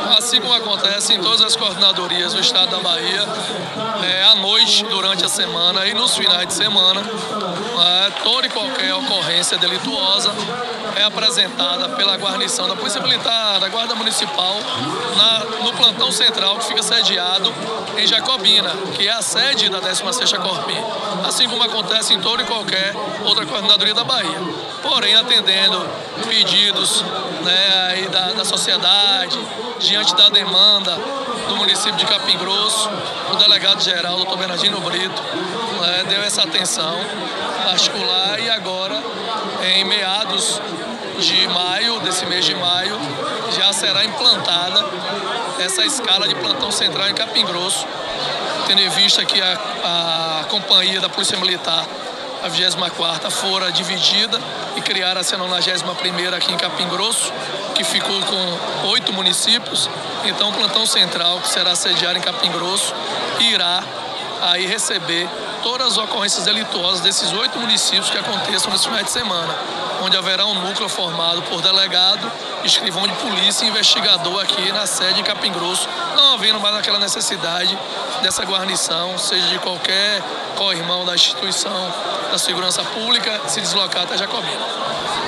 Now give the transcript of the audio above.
Assim como acontece em todas as coordenadorias do estado da Bahia, à noite, durante a semana e nos finais de semana, toda e qualquer ocorrência delituosa é apresentada pela guarnição da Polícia Militar, da Guarda Municipal, no plantão central que fica sediado em Jacobina, que é a sede da 16ª Corpim, assim como acontece em toda e qualquer outra coordenadoria da Bahia. Porém, atendendo pedidos aí da sociedade, diante da demanda do município de Capim Grosso, o delegado-geral, doutor Bernardino Brito, deu essa atenção particular e agora, em meados de maio, desse mês de maio, já será implantada essa escala de plantão central em Capim Grosso, tendo em vista que a companhia da Polícia Militar, a 24ª, fora dividida e criaram-se a 91ª aqui em Capim Grosso, que ficou com 8 municípios. Então, o plantão central, que será sediado em Capim Grosso, irá aí receber todas as ocorrências delituosas desses 8 municípios que aconteçam nesse final de semana, onde haverá um núcleo formado por delegado, escrivão de polícia e investigador aqui na sede em Capim Grosso, não havendo mais aquela necessidade dessa guarnição, seja de qualquer co-irmão da instituição da segurança pública, se deslocar até Jacobina.